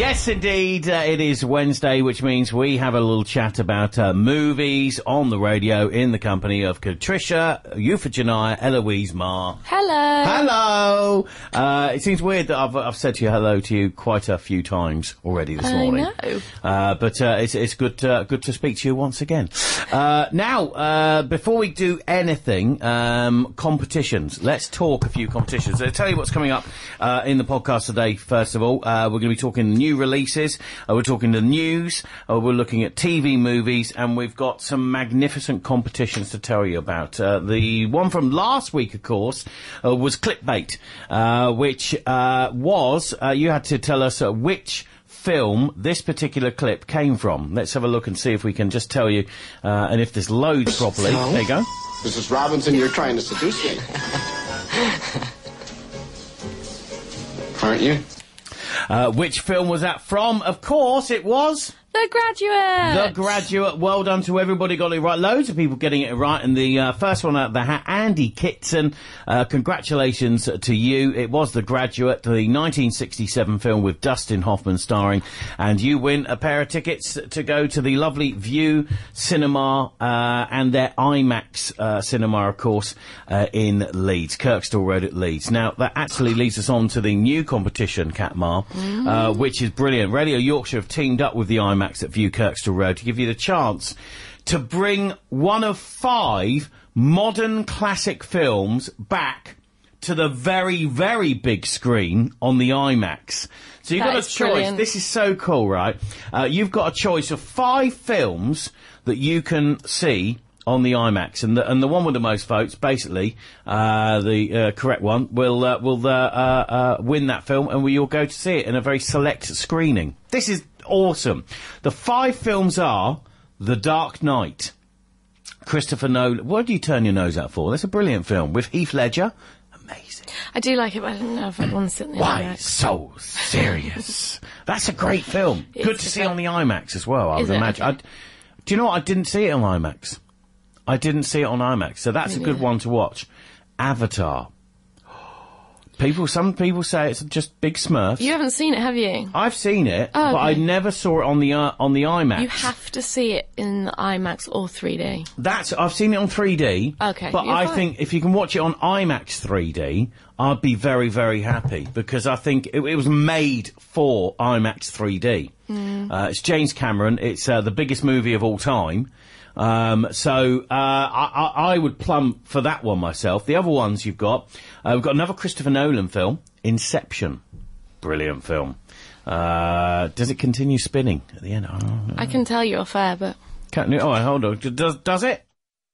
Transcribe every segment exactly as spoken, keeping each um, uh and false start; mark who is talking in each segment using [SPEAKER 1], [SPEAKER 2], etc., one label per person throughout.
[SPEAKER 1] Yes, indeed, uh, it is Wednesday, which means we have a little chat about uh, movies on the radio in the company of Patricia, Euphegenia, Eloise Marr.
[SPEAKER 2] Hello.
[SPEAKER 1] Hello. Uh, it seems weird that I've, I've said to you hello to you quite a few times already this
[SPEAKER 2] I
[SPEAKER 1] morning.
[SPEAKER 2] know.
[SPEAKER 1] Uh, but uh, it's, it's good, uh, good to speak to you once again. Uh, now, uh, before we do anything, um, competitions. Let's talk a few competitions. I'll tell you what's coming up uh, in the podcast today. First of all, uh, we're going to be talking new releases. Uh, we're talking the news. Uh, we're looking at T V movies, and we've got some magnificent competitions to tell you about. Uh, the one from last week, of course, uh, was Clickbait, uh, which uh, was uh, you had to tell us uh, which film this particular clip came from. Let's have a look and see if we can just tell you, uh, and if there's loads properly.
[SPEAKER 3] So,
[SPEAKER 1] there you go.
[SPEAKER 3] Missus Robinson, you're trying to seduce me. Aren't you?
[SPEAKER 1] Uh, which film was that from? Of course, it was
[SPEAKER 2] The Graduate.
[SPEAKER 1] The Graduate. Well done to everybody, got it right. Loads of people getting it right. And the uh, first one out of the hat, Andy Kitson. Uh, congratulations to you. It was The Graduate, the nineteen sixty-seven film with Dustin Hoffman starring. And you win a pair of tickets to go to the lovely View Cinema uh, and their IMAX uh, cinema, of course, uh, in Leeds, Kirkstall Road at Leeds. Now, that actually leads us on to the new competition, Katmar, mm. uh, which is brilliant. Radio Yorkshire have teamed up with the IMAX at View Kirkstall Road to give you the chance to bring one of five modern classic films back to the very, very big screen on the IMAX. So you've
[SPEAKER 2] That
[SPEAKER 1] got a
[SPEAKER 2] is
[SPEAKER 1] choice.
[SPEAKER 2] brilliant.
[SPEAKER 1] This is so cool, right? Uh, you've got a choice of five films that you can see on the IMAX, and the, and the one with the most votes, basically, uh, the uh, correct one, will uh, will uh, uh, uh, win that film, and we all go to see it in a very select screening. This is awesome. The five films are The Dark Knight, Christopher Nolan. What do you turn your nose out for? That's a brilliant film with Heath Ledger. Amazing.
[SPEAKER 2] I do like it, but I don't know if I'd want to sit in the
[SPEAKER 1] Why
[SPEAKER 2] IMAX.
[SPEAKER 1] so serious? That's a great film.
[SPEAKER 2] It's
[SPEAKER 1] Good to
[SPEAKER 2] a
[SPEAKER 1] see
[SPEAKER 2] film.
[SPEAKER 1] on the IMAX as well, I
[SPEAKER 2] Is
[SPEAKER 1] would
[SPEAKER 2] it?
[SPEAKER 1] imagine.
[SPEAKER 2] Okay.
[SPEAKER 1] I'd, do you know what? I didn't see it on IMAX. I didn't see it on IMAX, so that's a good one to watch. Avatar. People, some people say it's just big Smurfs.
[SPEAKER 2] You haven't seen it, have you?
[SPEAKER 1] I've seen it,
[SPEAKER 2] Oh,
[SPEAKER 1] but I
[SPEAKER 2] okay.
[SPEAKER 1] never saw it on the uh, on the IMAX.
[SPEAKER 2] You have to see it in the IMAX or three D.
[SPEAKER 1] That's I've seen it on three D.
[SPEAKER 2] Okay,
[SPEAKER 1] but
[SPEAKER 2] you're
[SPEAKER 1] I
[SPEAKER 2] fine.
[SPEAKER 1] think if you can watch it on IMAX three D, I'd be very, very happy because I think it, it was made for IMAX three D.
[SPEAKER 2] Mm.
[SPEAKER 1] Uh, it's James Cameron. It's uh, the biggest movie of all time. Um, so uh, I, I, I would plumb for that one myself. The other ones you've got, uh, we've got another Christopher Nolan film, Inception. Brilliant film. Uh, does it continue spinning at the end? Oh,
[SPEAKER 2] I can tell you off air, but...
[SPEAKER 1] Can't, oh, hold on. Does, does it?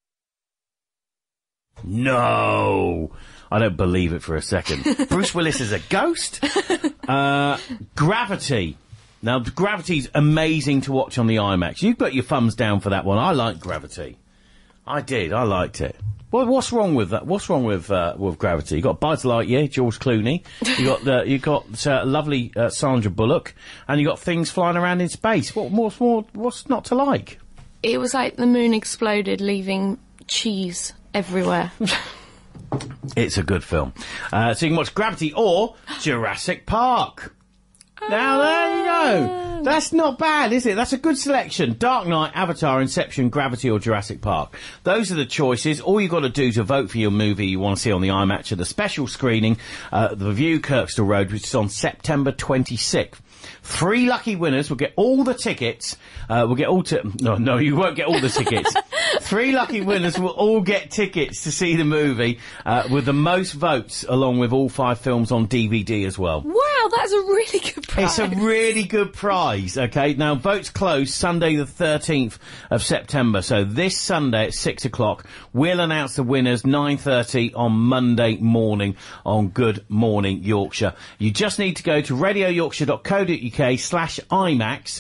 [SPEAKER 1] No. I don't believe it for a second. Bruce Willis is a ghost? Uh, Gravity. Now, Gravity's amazing to watch on the IMAX. You've got your thumbs down for that one. I like Gravity. I did. I liked it. What, what's wrong with that? What's wrong with uh, with Gravity? You got Buzz Lightyear, George Clooney. You got the you got uh, lovely uh, Sandra Bullock, and you got things flying around in space. What what's more? What's not to like?
[SPEAKER 2] It was like the moon exploded, leaving cheese everywhere.
[SPEAKER 1] It's a good film. Uh, so you can watch Gravity or Jurassic Park. Now, there you go. That's not bad, is it? That's a good selection. Dark Knight, Avatar, Inception, Gravity or Jurassic Park. Those are the choices. All you've got to do to vote for your movie you want to see on the IMAX at the special screening uh, at the View Kirkstall Road, which is on September twenty-sixth. Three lucky winners will get all the tickets. Uh, will get all ti- no, no, you won't get all the tickets. Three lucky winners will all get tickets to see the movie uh, with the most votes, along with all five films on D V D as well.
[SPEAKER 2] Wow, that's a really good prize.
[SPEAKER 1] It's a really good prize, okay? Now, votes close Sunday the thirteenth of September, so this Sunday at six o'clock, we'll announce the winners nine thirty on Monday morning on Good Morning Yorkshire. You just need to go to radioyorkshire dot co dot uk slash IMAX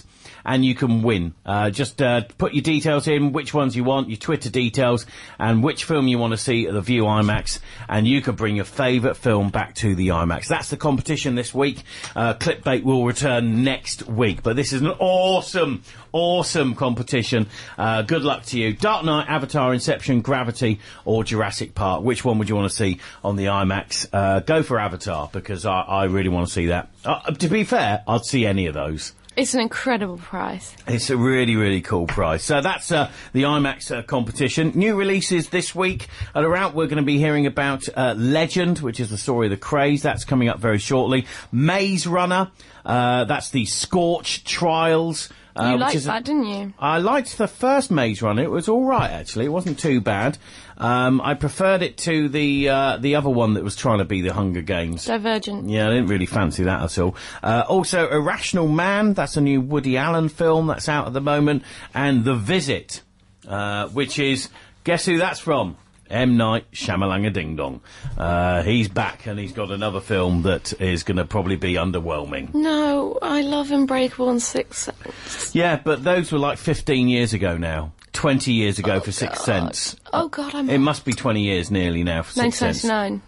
[SPEAKER 1] and you can win. Uh, just uh, put your details in, which ones you want, your Twitter details, and which film you want to see at the View IMAX, and you can bring your favourite film back to the IMAX. That's the competition this week. Uh, Clickbait will return next week, but this is an awesome, awesome competition. Uh, good luck to you. Dark Knight, Avatar, Inception, Gravity, or Jurassic Park. Which one would you want to see on the IMAX? Uh, go for Avatar, because I, I really want to see that. Uh, to be fair, I'd see any of those.
[SPEAKER 2] It's an incredible prize.
[SPEAKER 1] It's a really, really cool prize. So that's uh, the IMAX uh, competition. New releases this week that are out. We're going to be hearing about uh, Legend, which is the story of the Krays. That's coming up very shortly. Maze Runner. Uh, that's the Scorch Trials. Uh,
[SPEAKER 2] you liked
[SPEAKER 1] is a,
[SPEAKER 2] that, didn't you?
[SPEAKER 1] I liked the first Maze Runner. It was all right, actually. It wasn't too bad. Um, I preferred it to the uh, the other one that was trying to be the Hunger Games.
[SPEAKER 2] Divergent.
[SPEAKER 1] Yeah, I didn't really fancy that at all. Uh, also, Irrational Man. That's a new Woody Allen film that's out at the moment. And The Visit, uh, which is, guess who that's from? M. Night Shyamalanga Ding Dong. Uh, he's back, and he's got another film that is going to probably be underwhelming.
[SPEAKER 2] No, I love Unbreakable and Sixth Sense.
[SPEAKER 1] Yeah, but those were like fifteen years ago now. twenty years ago
[SPEAKER 2] oh,
[SPEAKER 1] for Sixth
[SPEAKER 2] God.
[SPEAKER 1] Sense.
[SPEAKER 2] Oh, God, I'm...
[SPEAKER 1] It must be twenty years nearly now for Sixth Sense.
[SPEAKER 2] nineteen ninety-nine.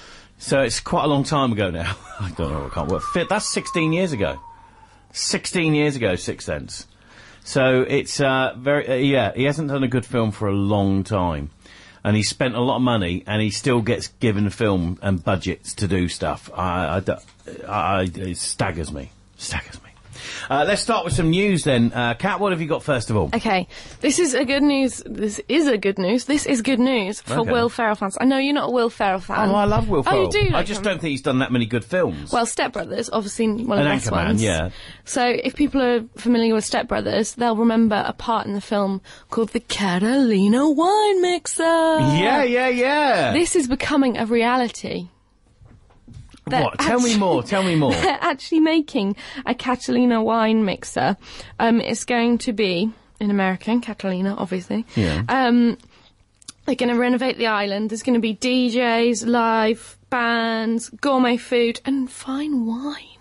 [SPEAKER 1] So it's quite a long time ago now. I don't know, I can't work. Fit, that's sixteen years ago. sixteen years ago, Sixth Sense. So it's, uh, very, uh, yeah, he hasn't done a good film for a long time. And he's spent a lot of money, and he still gets given film and budgets to do stuff. I, I, I, it staggers me. Staggers me. Uh, let's start with some news then. Uh, Kat, what have you got first of all?
[SPEAKER 2] Okay, this is a good news. This is a good news. This is good news for
[SPEAKER 1] Okay.
[SPEAKER 2] Will Ferrell fans. I know you're not a Will Ferrell fan.
[SPEAKER 1] Oh, I love Will Ferrell.
[SPEAKER 2] Oh, you do?
[SPEAKER 1] I
[SPEAKER 2] like
[SPEAKER 1] just
[SPEAKER 2] him?
[SPEAKER 1] don't think he's done that many good films.
[SPEAKER 2] Well, Step Brothers, obviously one of
[SPEAKER 1] An
[SPEAKER 2] the best
[SPEAKER 1] Anchorman,
[SPEAKER 2] ones.
[SPEAKER 1] yeah.
[SPEAKER 2] So, if people are familiar with Step Brothers, they'll remember a part in the film called the Catalina Wine Mixer.
[SPEAKER 1] Yeah, yeah, yeah.
[SPEAKER 2] This is becoming a reality. They're
[SPEAKER 1] What? Tell me more. Tell me more.
[SPEAKER 2] They're actually making a Catalina wine mixer. Um, it's going to be in America, in Catalina, obviously.
[SPEAKER 1] Yeah.
[SPEAKER 2] Um, they're going to renovate the island. There's going to be D Js, live bands, gourmet food, and fine wine.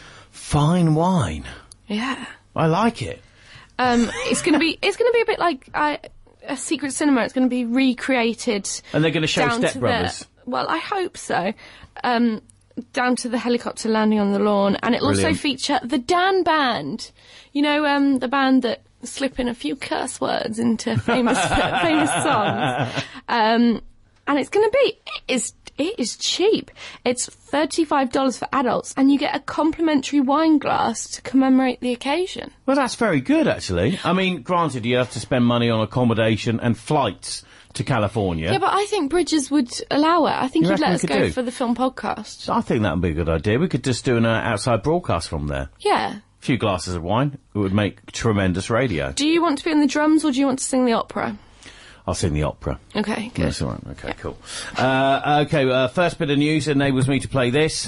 [SPEAKER 1] Fine wine.
[SPEAKER 2] Yeah.
[SPEAKER 1] I like it.
[SPEAKER 2] Um, it's going to be. It's going to be a bit like uh, a secret cinema. It's going to be recreated.
[SPEAKER 1] And they're going to show
[SPEAKER 2] down
[SPEAKER 1] Step
[SPEAKER 2] to
[SPEAKER 1] Brothers.
[SPEAKER 2] The, well, I hope so. Um, down to the helicopter landing on the lawn, and it'll
[SPEAKER 1] Brilliant.
[SPEAKER 2] also feature the Dan Band. You know, um, the band that slip in a few curse words into famous famous songs. Um, and it's going to be it is it is cheap. It's thirty-five dollars for adults, and you get a complimentary wine glass to commemorate the occasion.
[SPEAKER 1] Well, that's very good, actually. I mean, granted, you have to spend money on accommodation and flights to California.
[SPEAKER 2] Yeah, but I think Bridges would allow it. I think
[SPEAKER 1] You
[SPEAKER 2] he'd
[SPEAKER 1] reckon
[SPEAKER 2] let
[SPEAKER 1] we
[SPEAKER 2] us
[SPEAKER 1] could
[SPEAKER 2] go
[SPEAKER 1] do?
[SPEAKER 2] for the film podcast.
[SPEAKER 1] I think that would be a good idea. We could just do an uh, outside broadcast from there.
[SPEAKER 2] Yeah.
[SPEAKER 1] A few glasses of wine. It would make tremendous radio.
[SPEAKER 2] Do you want to be on the drums, or do you want to sing the opera?
[SPEAKER 1] I'll sing the opera.
[SPEAKER 2] Okay, good.
[SPEAKER 1] That's all right. Okay, cool. Uh, okay, uh, first bit of news enables me to play this.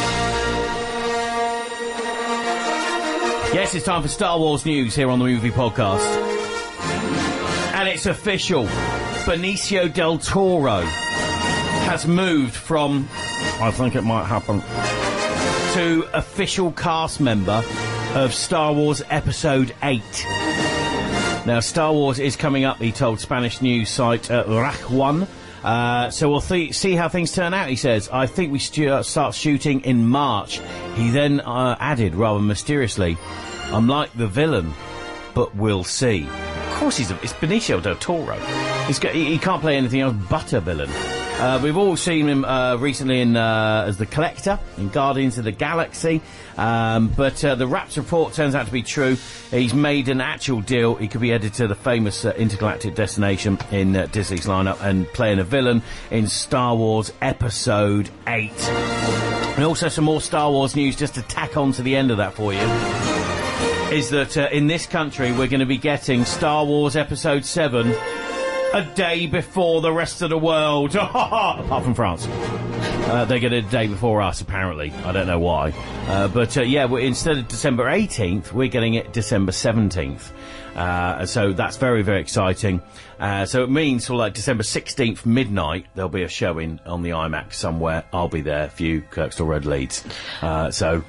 [SPEAKER 1] Yes, it's time for Star Wars news here on the Movie Podcast. And it's official. Benicio del Toro has moved from, I think it might happen, to official cast member of Star Wars Episode eight. Now, Star Wars is coming up, he told Spanish news site uh, Raj Uh, so we'll th- see how things turn out, he says. I think we stu- start shooting in March. He then uh, added, rather mysteriously, I'm like the villain, but we'll see. Of course he's a, it's Benicio del Toro. He's got, he, he can't play anything else but a villain. Uh, we've all seen him uh, recently in uh, as the Collector in Guardians of the Galaxy, um, but uh, the Raps report turns out to be true. He's made an actual deal. He could be headed to the famous uh, intergalactic destination in uh, Disney's lineup and playing a villain in Star Wars Episode eight. And also some more Star Wars news just to tack on to the end of that for you. Is that uh, in this country we're going to be getting Star Wars Episode seven a day before the rest of the world. Apart from France. Uh, they get it a day before us, apparently. I don't know why. Uh, but, uh, yeah, we're, instead of December eighteenth, we're getting it December seventeenth. Uh, so that's very, very exciting. Uh, so it means for, like, December sixteenth, midnight, there'll be a showing on the IMAX somewhere. I'll be there, a few Kirkstall Road leads. Uh, so...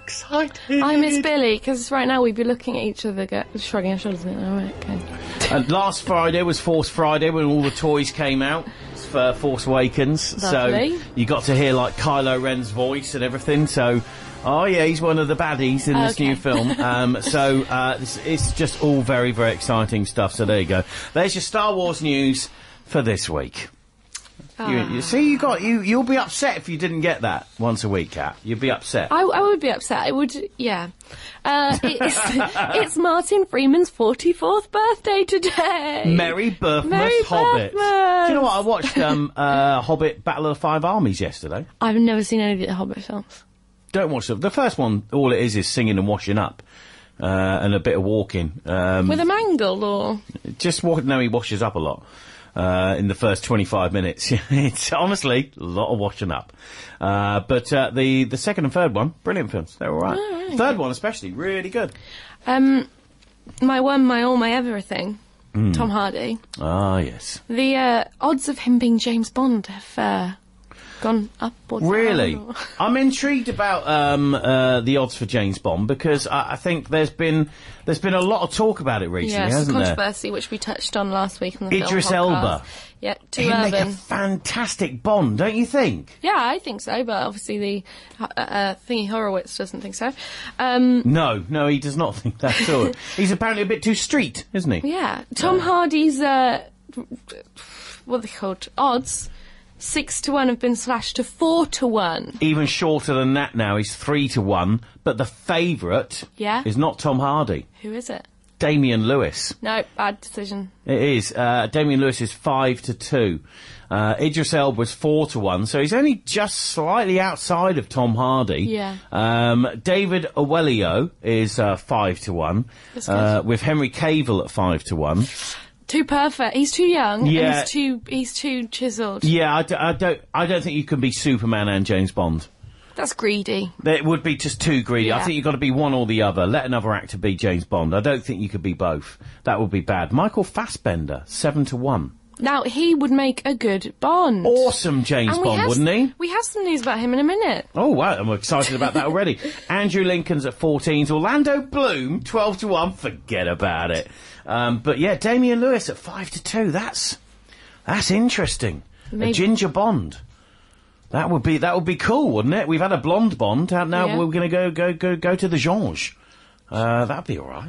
[SPEAKER 1] excited.
[SPEAKER 2] I miss Billy, because right now we'd be looking at each other, go, shrugging our shoulders. All right, okay.
[SPEAKER 1] And last Friday was Force Friday when all the toys came out for Force Awakens.
[SPEAKER 2] Lovely.
[SPEAKER 1] So you got to hear like Kylo Ren's voice and everything. So, oh yeah, he's one of the baddies in this
[SPEAKER 2] Okay.
[SPEAKER 1] new film. Um, so uh, it's, it's just all very, very exciting stuff. So there you go. There's your Star Wars news for this week. You, you see, you got you. You'll be upset if you didn't get that once a week, Kat. You'd be upset.
[SPEAKER 2] I, I would be upset. I would, yeah. Uh, it's, it's Martin Freeman's forty-fourth birthday today.
[SPEAKER 1] Merry Birthmas,
[SPEAKER 2] Merry
[SPEAKER 1] Hobbit.
[SPEAKER 2] Birthmas.
[SPEAKER 1] Do you know what? I watched um, uh, Hobbit Battle of the Five Armies yesterday.
[SPEAKER 2] I've never seen any of the Hobbit films.
[SPEAKER 1] Don't watch them. The first one, all it is is singing and washing up. Uh, and a bit of walking. Um,
[SPEAKER 2] With a mangle, or?
[SPEAKER 1] just walk, no, he washes up a lot. Uh, in the first twenty-five minutes. It's honestly a lot of washing up. Uh, but, uh, the, the second and third one, brilliant films. They're alright.
[SPEAKER 2] Oh, right.
[SPEAKER 1] Third one especially, really good.
[SPEAKER 2] Um, my one, my all, my everything.
[SPEAKER 1] Mm.
[SPEAKER 2] Tom Hardy.
[SPEAKER 1] Ah, yes.
[SPEAKER 2] The, uh, odds of him being James Bond have, uh, gone up or down.
[SPEAKER 1] Really?
[SPEAKER 2] or-
[SPEAKER 1] I'm intrigued about um, uh, the odds for James Bond because I, I think there's been there's been a lot of talk about it recently,
[SPEAKER 2] Yes,
[SPEAKER 1] hasn't there?
[SPEAKER 2] controversy, which we touched on last week on the
[SPEAKER 1] Idris
[SPEAKER 2] film podcast.
[SPEAKER 1] Elba.
[SPEAKER 2] Yeah, too
[SPEAKER 1] He'd make a
[SPEAKER 2] urban.
[SPEAKER 1] fantastic Bond, don't you think?
[SPEAKER 2] Yeah, I think so, but obviously the uh, uh, thingy Horowitz doesn't think so. Um,
[SPEAKER 1] No, no, he does not think that at all. He's apparently a bit too street, isn't he?
[SPEAKER 2] yeah, Tom Hardy's uh, what are they called? Odds six to one have been slashed to four to one.
[SPEAKER 1] Even shorter than that now. He's three to one, but the favourite
[SPEAKER 2] Yeah?
[SPEAKER 1] is not Tom Hardy.
[SPEAKER 2] Who is it?
[SPEAKER 1] Damian Lewis.
[SPEAKER 2] No, bad decision.
[SPEAKER 1] It is. Uh, Damian Lewis is five to two. Uh, Idris Elba was four to one, so he's only just slightly outside of Tom Hardy.
[SPEAKER 2] Yeah.
[SPEAKER 1] Um, David Oweillo is uh, five to one,
[SPEAKER 2] That's good.
[SPEAKER 1] uh, with Henry Cavill at five to one.
[SPEAKER 2] Too perfect. He's too young.
[SPEAKER 1] Yeah.
[SPEAKER 2] And he's too. He's too chiselled.
[SPEAKER 1] Yeah, I, d- I don't. I don't think you can be Superman and James Bond.
[SPEAKER 2] That's greedy.
[SPEAKER 1] It would be just too greedy. I
[SPEAKER 2] Yeah.
[SPEAKER 1] think you've got to be one or the other. Let another actor be James Bond. I don't think you could be both. That would be bad. Michael Fassbender, seven to one.
[SPEAKER 2] Now he would make a good Bond.
[SPEAKER 1] Awesome James
[SPEAKER 2] And we
[SPEAKER 1] Bond,
[SPEAKER 2] have-
[SPEAKER 1] wouldn't he?
[SPEAKER 2] We have some news about him in a minute.
[SPEAKER 1] Oh, wow, I'm excited about that already. Andrew Lincoln's at fourteen. Orlando Bloom, twelve to one. Forget about it. Um, but yeah, Damian Lewis at five to two. That's, that's interesting.
[SPEAKER 2] Maybe-
[SPEAKER 1] A ginger Bond. That would be, that would be cool, wouldn't it? We've had a blonde Bond. Now
[SPEAKER 2] Yeah.
[SPEAKER 1] we're going to go, go, go, go to the Jange. Uh, that'd be alright.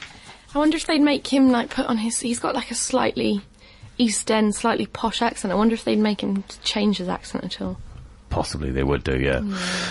[SPEAKER 2] I wonder if they'd make him like put on his. He's got like a slightly East End, slightly posh accent. I wonder if they'd make him change his accent at all.
[SPEAKER 1] Possibly they would do, yeah.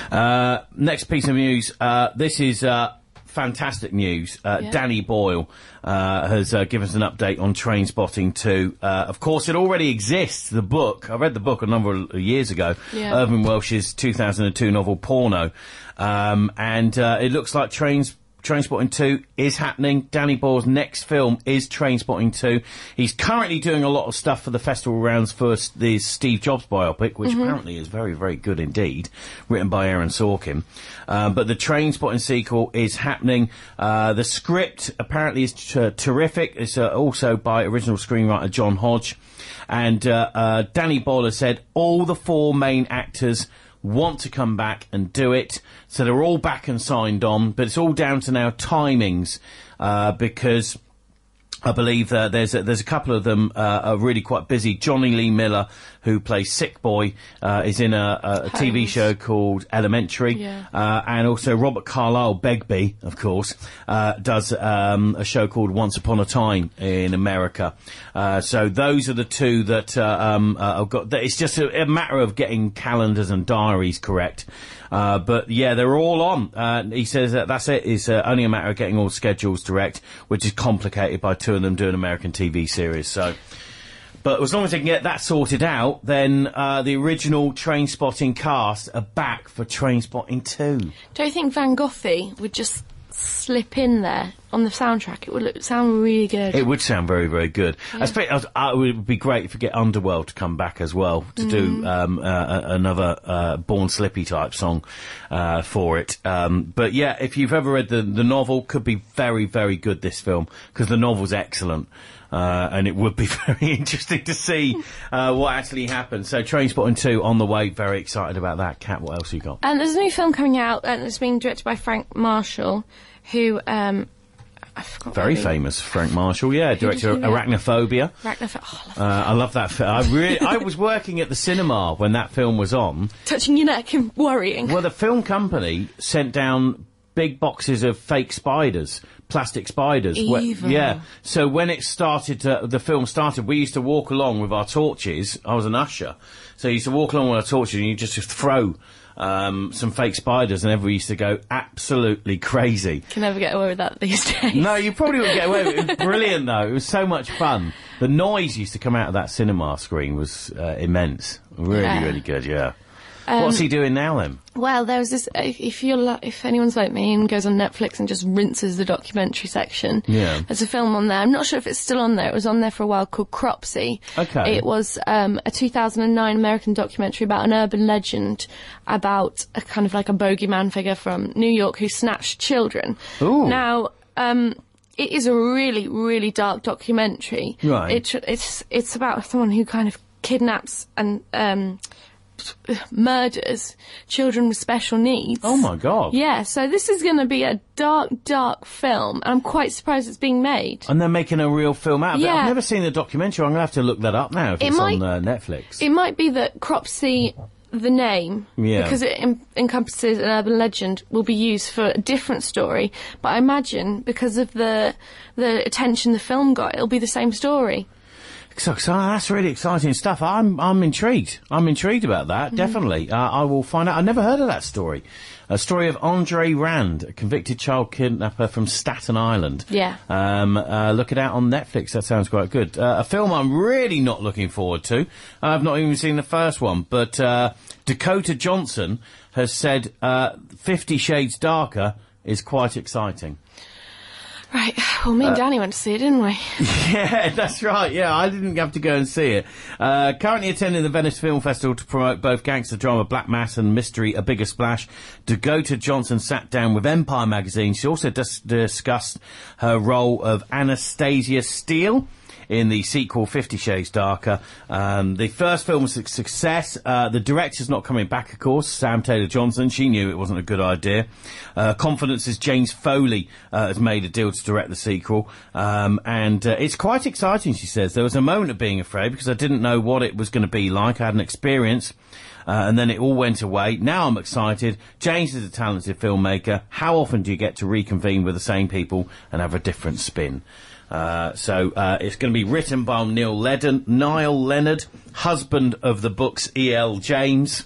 [SPEAKER 1] Uh, next piece of news. Uh, this is uh, fantastic news. Uh,
[SPEAKER 2] Yeah.
[SPEAKER 1] Danny Boyle uh, has uh, given us an update on Trainspotting two. Uh, of course, it already exists, the book. I read the book a number of years ago.
[SPEAKER 2] Yeah.
[SPEAKER 1] Irving Welsh's two thousand two novel Porno. Um, and uh, it looks like Trains... Trainspotting two is happening. Danny Boyle's next film is Trainspotting two. He's currently doing a lot of stuff for the festival rounds for s- the Steve Jobs biopic, which apparently is very, very good indeed, written by Aaron Sorkin. Uh, but the Trainspotting sequel is happening. Uh, the script apparently is t- terrific. It's uh, also by original screenwriter John Hodge. And uh, uh, Danny Boyle has said all the four main actors want to come back and do it, so they're all back and signed on, but it's all down to now timings, uh, because I believe uh, there's a, there's a couple of them uh, are really quite busy. Johnny Lee Miller, who plays Sick Boy, uh, is in a, a, a T V
[SPEAKER 2] Holmes.
[SPEAKER 1] show called Elementary,
[SPEAKER 2] Yeah.
[SPEAKER 1] uh, and also Robert Carlyle Begbie, of course, uh, does um, a show called Once Upon a Time in America. Uh, so those are the two that uh, um, uh, have got. It's just a, a matter of getting calendars and diaries correct. Uh, but yeah, they're all on. Uh, he says that that's it. It's uh, only a matter of getting all schedules direct, which is complicated by two of them doing American T V series. So, but as long as they can get that sorted out, then uh, the original Trainspotting cast are back for Trainspotting two.
[SPEAKER 2] Do you think Van Goghy would just slip in there on the soundtrack, it would look, sound really good.
[SPEAKER 1] It would sound very, very good.
[SPEAKER 2] Yeah.
[SPEAKER 1] Especially, uh, it would be great if we get Underworld to come back as well to
[SPEAKER 2] Mm.
[SPEAKER 1] do um, uh, another uh, Born Slippy type song uh, for it. Um, but yeah, if you've ever read the the novel, could be very, very good. This film, because the novel's excellent. Uh, and it would be very interesting to see uh, what actually happened. So Trainspotting two on the way. Very excited about that. Kat, what else you got?
[SPEAKER 2] And there's a new film coming out, and it's being directed by Frank Marshall, who, um, I forgot.
[SPEAKER 1] Very
[SPEAKER 2] what he-
[SPEAKER 1] famous, Frank Marshall. Yeah, director of
[SPEAKER 2] he make?
[SPEAKER 1] Arachnophobia.
[SPEAKER 2] Arachnoph- oh, I love
[SPEAKER 1] Uh, I love that film. I really, I was working at the cinema when that film was on.
[SPEAKER 2] touching your neck and worrying.
[SPEAKER 1] Well, the film company sent down big boxes of fake spiders, plastic spiders. Wh-
[SPEAKER 2] Evil.
[SPEAKER 1] yeah. So when it started, to, the film started, we used to walk along with our torches. I was an usher. So you used to walk along with our torches and you just throw um, some fake spiders, and everybody used to go absolutely crazy.
[SPEAKER 2] Can never get away with that these days.
[SPEAKER 1] No, you probably wouldn't get away with it. It was brilliant, though. It was so much fun. The noise used to come out of that cinema screen was uh, immense. Really,
[SPEAKER 2] Yeah.
[SPEAKER 1] really good, yeah. What's he doing now, then?
[SPEAKER 2] Well, there was this. If if you're li- if anyone's like me and goes on Netflix and just rinses the documentary section,
[SPEAKER 1] Yeah.
[SPEAKER 2] there's a film on there. I'm not sure if it's still on there. It was on there for a while, called Cropsey.
[SPEAKER 1] Okay.
[SPEAKER 2] It was um, a two thousand nine American documentary about an urban legend about a kind of like a bogeyman figure from New York who snatched children.
[SPEAKER 1] Ooh.
[SPEAKER 2] Now. Um, It is a really, really dark documentary.
[SPEAKER 1] Right.
[SPEAKER 2] It, tr- it's it's about someone who kind of kidnaps and um, murders children with special needs.
[SPEAKER 1] Oh, my God.
[SPEAKER 2] Yeah, so this is going to be a dark, dark film, and I'm quite surprised it's being made.
[SPEAKER 1] And they're making a real film out of it.
[SPEAKER 2] Yeah.
[SPEAKER 1] I've never seen the documentary. I'm going to have to look that up now if
[SPEAKER 2] It
[SPEAKER 1] it's
[SPEAKER 2] might-
[SPEAKER 1] on uh, Netflix.
[SPEAKER 2] It might be that Cropsey, the name,
[SPEAKER 1] Yeah.
[SPEAKER 2] because it em- encompasses an urban legend, will be used for a different story. But I imagine because of the the attention the film got, it'll be the same story.
[SPEAKER 1] So, so that's really exciting stuff. I'm I'm intrigued. I'm intrigued about that.
[SPEAKER 2] Mm-hmm.
[SPEAKER 1] Definitely. Uh, I will find out. I never heard of that story. A story of Andre Rand, a convicted child kidnapper from Staten Island.
[SPEAKER 2] Yeah.
[SPEAKER 1] Um, uh, look it out on Netflix. That sounds quite good. Uh, a film I'm really not looking forward to. I've not even seen the first one, but uh, Dakota Johnson has said uh, Fifty Shades Darker is quite exciting.
[SPEAKER 2] Right, well, me and Danny went to see it, didn't we?
[SPEAKER 1] Yeah, that's right. Yeah, I didn't have to go and see it. Uh, currently attending the Venice Film Festival to promote both gangster drama Black Mass and mystery A Bigger Splash, Dakota Johnson sat down with Empire magazine. She also dis- discussed her role of Anastasia Steele in the sequel Fifty Shades Darker. Um, the first film was a success. Uh, the director's not coming back, of course, Sam Taylor-Johnson. She knew it wasn't a good idea. Uh, Confidence's James Foley uh, has made a deal to direct the sequel. Um, and uh, it's quite exciting, she says. There was a moment of being afraid because I didn't know what it was going to be like. I had an experience. Uh, and then it all went away. Now I'm excited. James is a talented filmmaker. How often do you get to reconvene with the same people and have a different spin? Uh, so uh, it's going to be written by Neil Ledden, Niall Leonard, husband of the book's E L James.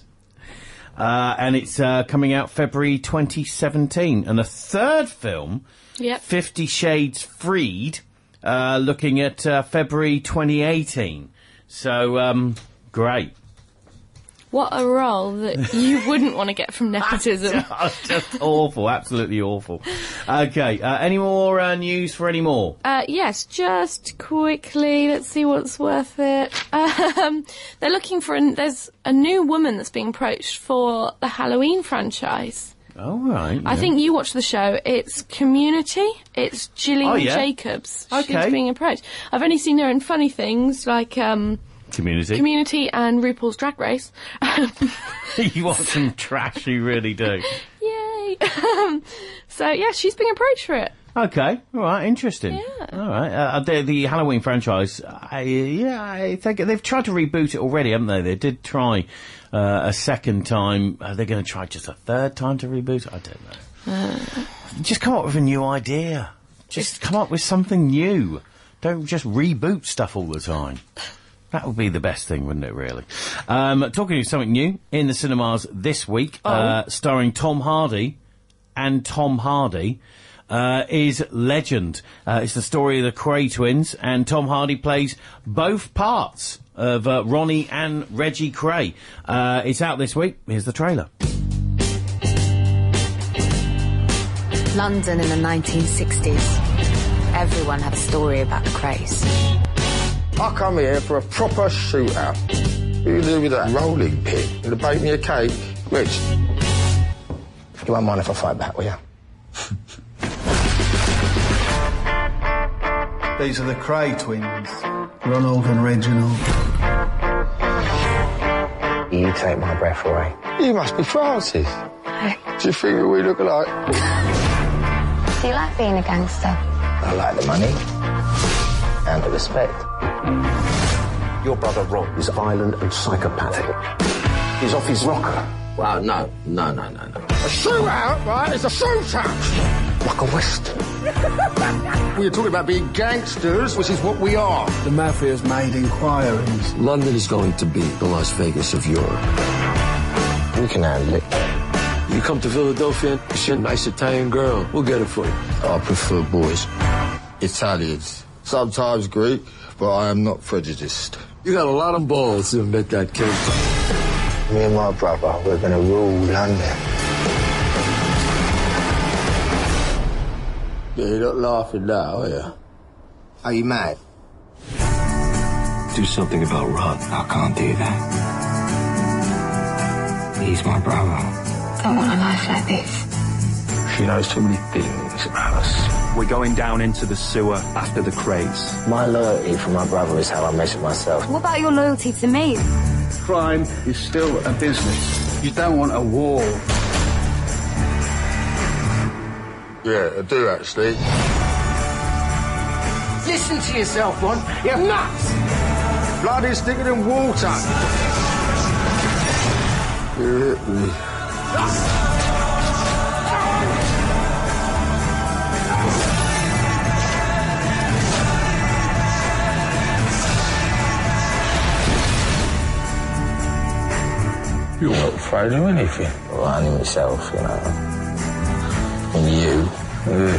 [SPEAKER 1] Uh, and it's uh, coming out February twenty seventeen. And a third film,
[SPEAKER 2] Yep.
[SPEAKER 1] Fifty Shades Freed, uh, looking at uh, February twenty eighteen. So, um, great.
[SPEAKER 2] What a role that you wouldn't want to get from nepotism.
[SPEAKER 1] Just awful, absolutely awful. Okay, uh, any more uh, news for any more?
[SPEAKER 2] Uh, yes, just quickly, let's see what's worth it. Um, they're looking for, an, there's a new woman that's being approached for the Halloween franchise.
[SPEAKER 1] Oh, right.
[SPEAKER 2] I
[SPEAKER 1] yeah.
[SPEAKER 2] think you watch the show. It's Community. It's Gillian
[SPEAKER 1] Oh, yeah?
[SPEAKER 2] Jacobs.
[SPEAKER 1] Okay.
[SPEAKER 2] She's being approached. I've only seen her in funny things like um,
[SPEAKER 1] Community.
[SPEAKER 2] Community and RuPaul's Drag Race.
[SPEAKER 1] You want some trash, you really do.
[SPEAKER 2] Yay! Um, so, yeah, she's being approached for it.
[SPEAKER 1] Okay, all right, interesting.
[SPEAKER 2] Yeah.
[SPEAKER 1] All right, uh, the, the Halloween franchise, I, yeah, I think they've tried to reboot it already, haven't they? They did try uh, a second time. Are they going to try just a third time to reboot it? I don't know.
[SPEAKER 2] Uh.
[SPEAKER 1] Just come up with a new idea. Just come up with something new. Don't just reboot stuff all the time. That would be the best thing, wouldn't it, really? Um, talking of something new, in the cinemas this week,
[SPEAKER 2] Oh.
[SPEAKER 1] uh, starring Tom Hardy and Tom Hardy, uh, is Legend. Uh, it's the story of the Kray twins, and Tom Hardy plays both parts of uh, Ronnie and Reggie Kray. Uh, it's out this week. Here's the trailer.
[SPEAKER 4] London in the nineteen sixties. Everyone had a story about the craze.
[SPEAKER 5] I come here for a proper shootout. You do with that rolling pin and the bake me a cake? Rich, you won't mind if I fight back, will you?
[SPEAKER 6] These are the Cray twins, Ronald and Reginald.
[SPEAKER 5] You take my breath away. You must be Francis. Do you think we look alike?
[SPEAKER 4] Do you like being a gangster?
[SPEAKER 5] I like the money and the respect.
[SPEAKER 7] Your brother Ron is violent and psychopathic. He's off his rocker.
[SPEAKER 5] Well, no, no, no, no, no. A shootout, right? It's a shootout. Like a western. We're talking about being gangsters, which is what we are.
[SPEAKER 6] The Mafia's made inquiries.
[SPEAKER 7] London is going to be the Las Vegas of Europe.
[SPEAKER 5] We can handle it.
[SPEAKER 7] You come to Philadelphia, you see a nice Italian girl, we'll get it for you.
[SPEAKER 5] I prefer boys. Italians. Sometimes Greek, but I am not prejudiced.
[SPEAKER 7] You got a lot of balls to admit that, kid.
[SPEAKER 5] Me and my brother, we're gonna rule London. Yeah, you're not laughing now, are you? Are you mad?
[SPEAKER 7] Do something about Ron.
[SPEAKER 5] I can't do that. He's my brother.
[SPEAKER 4] I don't want a life like this.
[SPEAKER 5] She knows too many things about us.
[SPEAKER 8] We're going down into the sewer after the craze.
[SPEAKER 5] My loyalty for my brother is how I measure myself.
[SPEAKER 4] What about your loyalty to me?
[SPEAKER 6] Crime is still a business. You don't want a war.
[SPEAKER 5] Yeah, I do, actually.
[SPEAKER 7] Listen to yourself, Ron. You're nuts.
[SPEAKER 5] Blood is thicker than water. You hit me. You're not afraid of anything. Well, only myself, you know. And you. Uh.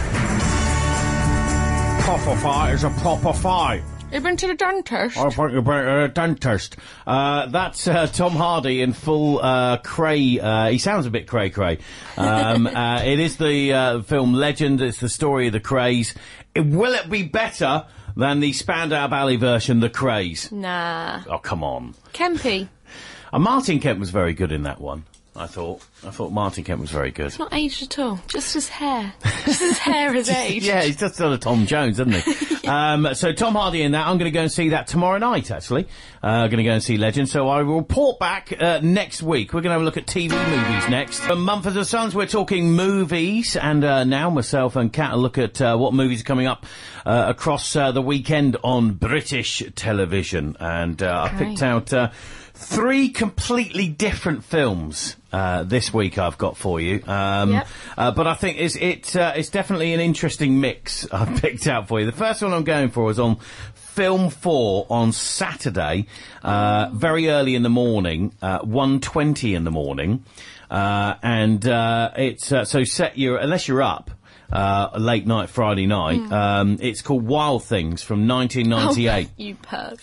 [SPEAKER 1] Proper fight is a proper fight.
[SPEAKER 2] You've been to the dentist?
[SPEAKER 1] I think you've been to the dentist. Uh, that's uh, Tom Hardy in full uh, cray. Uh, he sounds a bit cray cray. Um, uh, it is the uh, film Legend. It's the story of the craze. It, will it be better than the Spandau Ballet version, The Craze?
[SPEAKER 2] Nah.
[SPEAKER 1] Oh, come on.
[SPEAKER 2] Kempy.
[SPEAKER 1] Uh, Martin Kemp was very good in that one. I thought. I thought Martin Kemp was very good.
[SPEAKER 2] Not aged at all. Just his hair. Just his hair has aged.
[SPEAKER 1] Yeah, he's just done a Tom Jones, hasn't he? yeah. um, so Tom Hardy in that. I'm going to go and see that tomorrow night, actually. I'm uh, going to go and see Legend. So I will report back uh, next week. We're going to have a look at T V movies next. From Mumford and Sons, we're talking movies. And uh, now myself and Kat will look at uh, what movies are coming up uh, across uh, the weekend on British television. And uh, I picked out... Uh, Three completely different films uh, this week I've got for you, um,
[SPEAKER 2] yep.
[SPEAKER 1] uh, but I think it's it, uh, it's definitely an interesting mix I've picked out for you. The first one I'm going for is on Film four on Saturday, uh, very early in the morning, uh, one twenty in the morning, uh, and uh, it's uh, so set your unless you're up. Uh, a late night Friday night. Mm. Um, it's called Wild Things from nineteen ninety-eight.
[SPEAKER 2] Oh, you perv.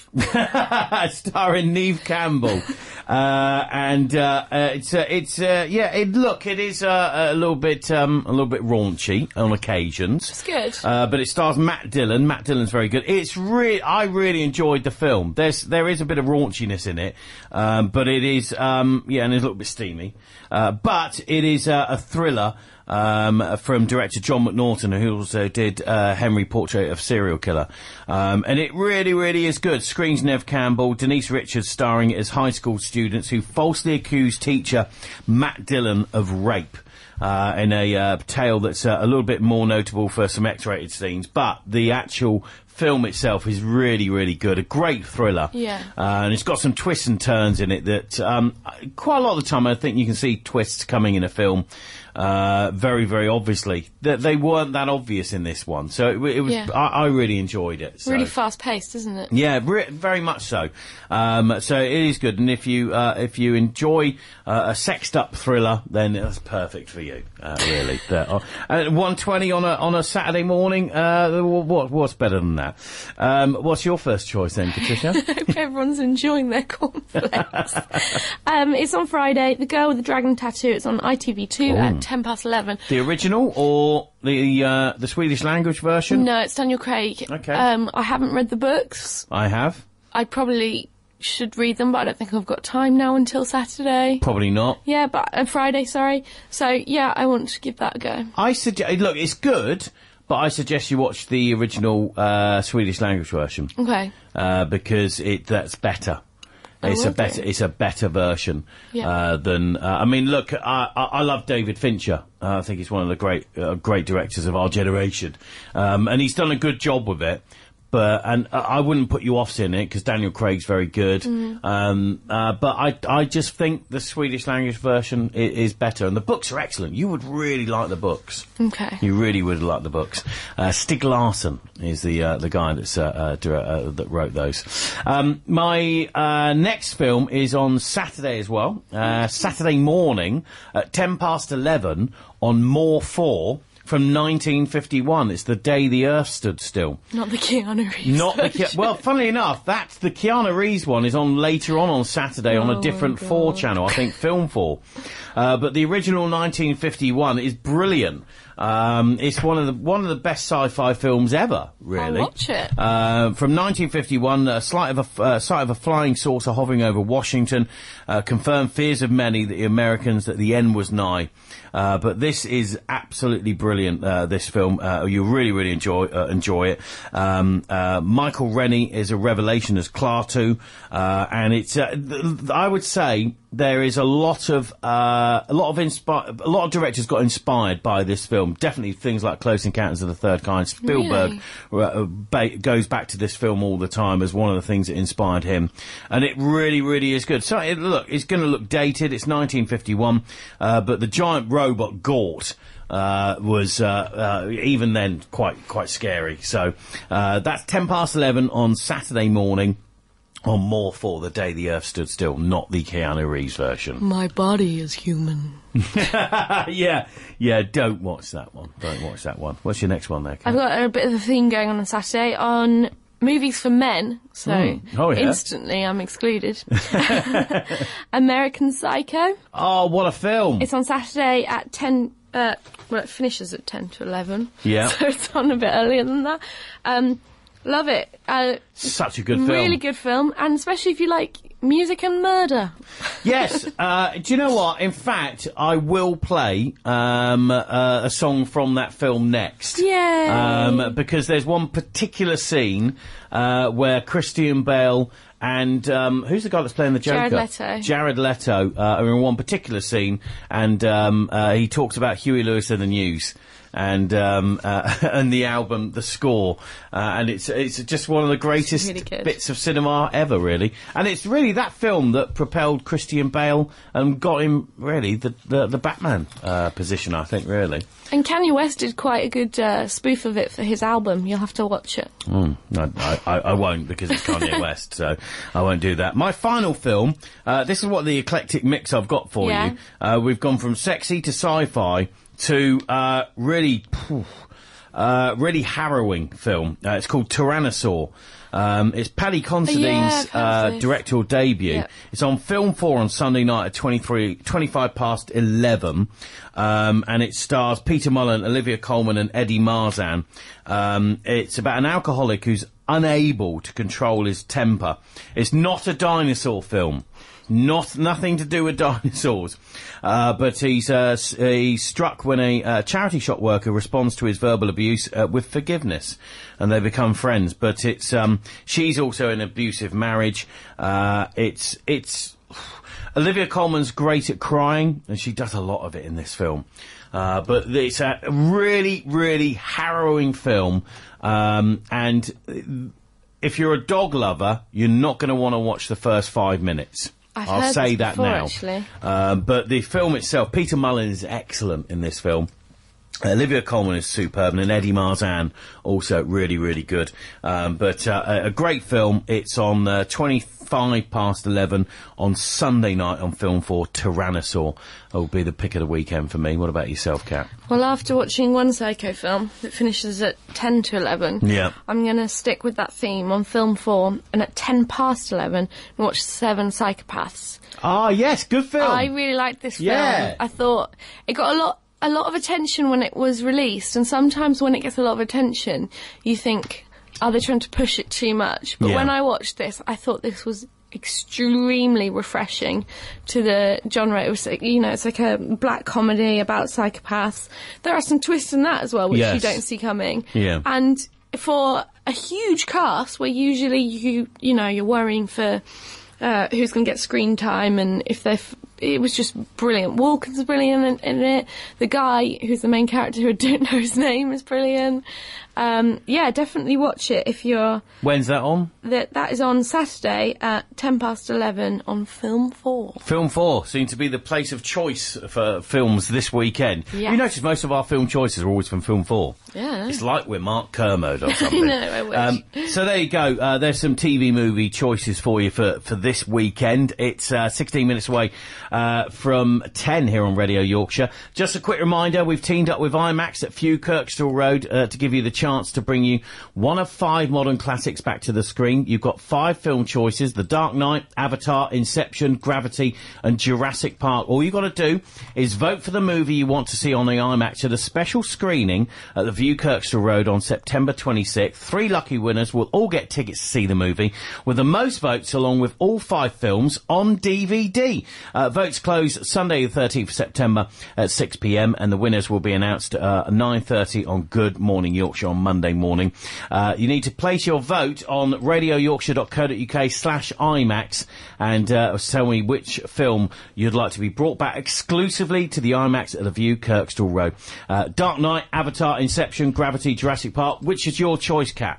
[SPEAKER 1] Starring Neve Campbell. uh, and, uh, uh, it's, uh, it's, uh, yeah, it, look, it is, uh, a little bit, um, a little bit raunchy on occasions.
[SPEAKER 2] It's good.
[SPEAKER 1] Uh, but it stars Matt Dillon. Matt Dillon's very good. It's really, I really enjoyed the film. There's, there is a bit of raunchiness in it. Um, but it is, um, yeah, and it's a little bit steamy. Uh, but it is, uh, a thriller. Um, from director John McNaughton, who also did uh, Henry Portrait of Serial Killer. Um, and it really, really is good. Screens Neve Campbell, Denise Richards starring as high school students who falsely accuse teacher Matt Dillon of rape. Uh, in a uh, tale that's uh, a little bit more notable for some X-rated scenes, but the actual film itself is really, really good. A great thriller.
[SPEAKER 2] Yeah.
[SPEAKER 1] Uh, and it's got some twists and turns in it that, um, quite a lot of the time I think you can see twists coming in a film, uh, very, very obviously. That they weren't that obvious in this one. So it, it was,
[SPEAKER 2] yeah.
[SPEAKER 1] I, I really enjoyed it. So.
[SPEAKER 2] Really fast paced, isn't it?
[SPEAKER 1] Yeah, re- very much so. Um, so it is good. And if you, uh, if you enjoy, uh, a sexed up thriller, then that's perfect for you, uh, really. uh, one twenty on a, on a Saturday morning, uh, what, what's better than that? Um, what's your first choice then, Patricia?
[SPEAKER 2] I hope everyone's enjoying their cornflakes. um, it's on Friday. The Girl with the Dragon Tattoo. It's on I T V two Ooh. At ten past eleven.
[SPEAKER 1] The original or the uh, the Swedish language version?
[SPEAKER 2] No, it's Daniel Craig.
[SPEAKER 1] Okay.
[SPEAKER 2] Um, I haven't read the books.
[SPEAKER 1] I have.
[SPEAKER 2] I probably should read them, but I don't think I've got time now until Saturday.
[SPEAKER 1] Probably not.
[SPEAKER 2] Yeah, but uh, Friday, sorry. So, yeah, I want to give that a go.
[SPEAKER 1] I suggest, look, it's good, but I suggest you watch the original uh, Swedish language version.
[SPEAKER 2] Okay.
[SPEAKER 1] Uh, because it that's better.
[SPEAKER 2] I
[SPEAKER 1] It's a
[SPEAKER 2] will
[SPEAKER 1] better,
[SPEAKER 2] do.
[SPEAKER 1] it's a better version
[SPEAKER 2] Yeah.
[SPEAKER 1] uh, than. Uh, I mean, look, I, I, I love David Fincher. Uh, I think he's one of the great, uh, great directors of our generation, um, and he's done a good job with it. But and uh, I wouldn't put you off seeing it because Daniel Craig's very good.
[SPEAKER 2] Mm.
[SPEAKER 1] Um, uh, but I, I just think the Swedish language version is, is better, and the books are excellent. You would really like the books.
[SPEAKER 2] Okay.
[SPEAKER 1] You really would like the books. Uh, Stig Larsson is the uh, the guy that's uh, uh, dir- uh, that wrote those. Um, my uh, next film is on Saturday as well. Uh, Saturday morning at ten past eleven on More Four. From nineteen fifty-one. It's the day the Earth stood still.
[SPEAKER 2] Not the Keanu Reeves.
[SPEAKER 1] Not the Ke- well, funnily enough, that's the Keanu Reeves one is on later on on Saturday on
[SPEAKER 2] Oh
[SPEAKER 1] a different
[SPEAKER 2] my
[SPEAKER 1] four
[SPEAKER 2] God.
[SPEAKER 1] channel, I think Film four. Uh, but the original nineteen fifty-one is brilliant. Um, it's one of the one of the best sci-fi films ever, really.
[SPEAKER 2] I'll watch it.
[SPEAKER 1] Uh, from nineteen fifty-one, a sight of a uh, sight of a flying saucer hovering over Washington uh, confirmed fears of many that the Americans that the end was nigh. Uh, but this is absolutely brilliant. Uh, this film, uh, you really, really enjoy uh, enjoy it. Um, uh, Michael Rennie is a revelation as Klaatu, uh, and it's. Uh, th- I would say there is a lot of uh, a lot of inspi- a lot of directors got inspired by this film. Definitely things like Close Encounters of the Third Kind. Spielberg
[SPEAKER 2] Really?
[SPEAKER 1] uh, ba- goes back to this film all the time as one of the things that inspired him, and it really, really is good. So it, look, it's going to look dated. It's nineteen fifty-one, uh, but the giant robot Gort uh, was uh, uh, even then quite quite scary. So uh, that's ten past eleven on Saturday morning. On More For the Day the Earth Stood Still, not the Keanu Reeves version.
[SPEAKER 2] My body is human.
[SPEAKER 1] yeah, yeah, don't watch that one. Don't watch that one. What's your next one there, Kat?
[SPEAKER 2] I've got a bit of a theme going on on Saturday on movies for men, so
[SPEAKER 1] Mm. Oh, yeah.
[SPEAKER 2] instantly I'm excluded. American Psycho.
[SPEAKER 1] Oh, what a film!
[SPEAKER 2] It's on Saturday at ten. Uh, well, it finishes at ten to eleven.
[SPEAKER 1] Yeah.
[SPEAKER 2] So it's on a bit earlier than that. Um, love it. Uh,
[SPEAKER 1] Such a good film.
[SPEAKER 2] Really good film, and especially if you like music and murder.
[SPEAKER 1] Yes. Uh, do you know what? In fact, I will play um, uh, a song from that film next.
[SPEAKER 2] Yay.
[SPEAKER 1] Um, because there's one particular scene uh, where Christian Bale and um, who's the guy that's playing the Joker?
[SPEAKER 2] Jared Leto.
[SPEAKER 1] Jared Leto uh, are in one particular scene, and um, uh, he talks about Huey Lewis and the News. And um, uh, and the album, the score, uh, and it's it's just one of the greatest
[SPEAKER 2] really good.
[SPEAKER 1] bits of cinema ever, really. And it's really that film that propelled Christian Bale and got him really the the, the Batman uh, position, I think, really.
[SPEAKER 2] And Kanye West did quite a good uh, spoof of it for his album. You'll have to watch it.
[SPEAKER 1] Mm, no, I, I, I won't because it's Kanye West, so I won't do that. My final film, uh, this is what the eclectic mix I've got for
[SPEAKER 2] Yeah.
[SPEAKER 1] you. Uh, we've gone from sexy to sci-fi to uh, really, phew, uh, really harrowing film. Uh, it's called Tyrannosaur. Um, it's Paddy Considine's
[SPEAKER 2] Yeah, I've heard
[SPEAKER 1] uh,
[SPEAKER 2] of this.
[SPEAKER 1] directorial debut.
[SPEAKER 2] Yep.
[SPEAKER 1] It's on Film four on Sunday night at twenty-three, twenty-five past eleven. Um, and it stars Peter Mullen, Olivia Colman and Eddie Marzan. Um, it's about an alcoholic who's unable to control his temper. It's not a dinosaur film. Not nothing to do with dinosaurs, uh, but he's uh, s- he's struck when a uh, charity shop worker responds to his verbal abuse uh, with forgiveness, and they become friends. But it's um, she's also in an abusive marriage. Uh, it's it's Olivia Colman's great at crying, and she does a lot of it in this film. Uh, but it's a really really harrowing film, um, and if you're a dog lover, you're not going to want to watch the first five minutes.
[SPEAKER 2] I've
[SPEAKER 1] I'll
[SPEAKER 2] heard
[SPEAKER 1] say
[SPEAKER 2] this
[SPEAKER 1] that
[SPEAKER 2] before,
[SPEAKER 1] now.
[SPEAKER 2] actually.
[SPEAKER 1] Um, but the film itself, Peter Mullen is excellent in this film. Olivia Colman is superb, and Eddie Marzan also really, really good. Um, but uh, a a great film. It's on uh, twenty-five past eleven on Sunday night on Film four. Tyrannosaur will be the pick of the weekend for me. What about yourself, Kat?
[SPEAKER 2] Well, after watching one Psycho film that finishes at ten to eleven,
[SPEAKER 1] Yeah.
[SPEAKER 2] I'm going to stick with that theme on Film four, and at ten past eleven, watch Seven Psychopaths.
[SPEAKER 1] Ah, yes, good film.
[SPEAKER 2] I really liked this film.
[SPEAKER 1] Yeah.
[SPEAKER 2] I thought it got a lot a lot of attention when it was released, and sometimes when it gets a lot of attention, you think, are they trying to push it too much? But
[SPEAKER 1] Yeah.
[SPEAKER 2] when I watched this, I thought this was extremely refreshing to the genre. It was, you know, it's like a black comedy about psychopaths. There are some twists in that as well, which
[SPEAKER 1] Yes.
[SPEAKER 2] you don't see coming.
[SPEAKER 1] Yeah.
[SPEAKER 2] And for a huge cast, where usually you, you know, you're worrying for uh, who's going to get screen time, and if they're, f- it was just brilliant. Walken's brilliant in, in it. The guy who's the main character, who I don't know his name, is brilliant. Um, yeah, definitely watch it if you're.
[SPEAKER 1] When's that on?
[SPEAKER 2] That that is on Saturday at ten past eleven on Film Four.
[SPEAKER 1] Film four seemed to be the place of choice for films this weekend.
[SPEAKER 2] Yes.
[SPEAKER 1] You notice most of our film choices are always from Film four.
[SPEAKER 2] Yeah.
[SPEAKER 1] It's like we're Mark Kermode or something.
[SPEAKER 2] I know, I wish.
[SPEAKER 1] Um, so there you go. Uh, there's some T V movie choices for you for, for this weekend. It's uh, sixteen minutes away uh, from ten here on Radio Yorkshire. Just a quick reminder, we've teamed up with IMAX at Few Kirkstall Road uh, to give you the chance to bring you one of five modern classics back to the screen. You've got five film choices: The Dark Knight, Avatar, Inception, Gravity and Jurassic Park. All you've got to do is vote for the movie you want to see on the IMAX at a special screening at the View Kirkstall Road on September twenty-sixth. Three lucky winners will all get tickets to see the movie, with the most votes along with all five films on D V D. Uh, votes close Sunday the thirteenth of September at six p m and the winners will be announced uh, at nine thirty on Good Morning Yorkshire on Monday morning. Uh, you need to place your vote on radio yorkshire dot co dot uk slash IMAX and uh, tell me which film you'd like to be brought back exclusively to the IMAX at the View Kirkstall Road. Uh, Dark Knight, Avatar, Inception, Gravity, Jurassic Park. Which is your choice, Kat?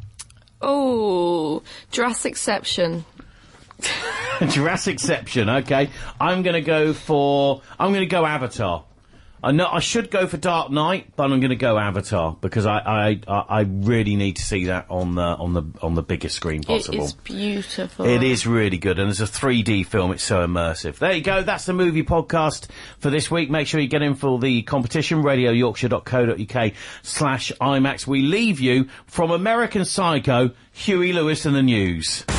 [SPEAKER 2] Oh, Jurassicception.
[SPEAKER 1] Jurassicception, okay. I'm going to go for... I'm going to go Avatar. I know I should go for Dark Knight, but I'm going to go Avatar because I, I, I I really need to see that on the on the on the biggest screen possible.
[SPEAKER 2] It is beautiful.
[SPEAKER 1] It is really good, and as a three D film, it's so immersive. There you go. That's the movie podcast for this week. Make sure you get in for the competition. radio yorkshire dot co dot uk slash IMAX. We leave you from American Psycho, Huey Lewis and the News.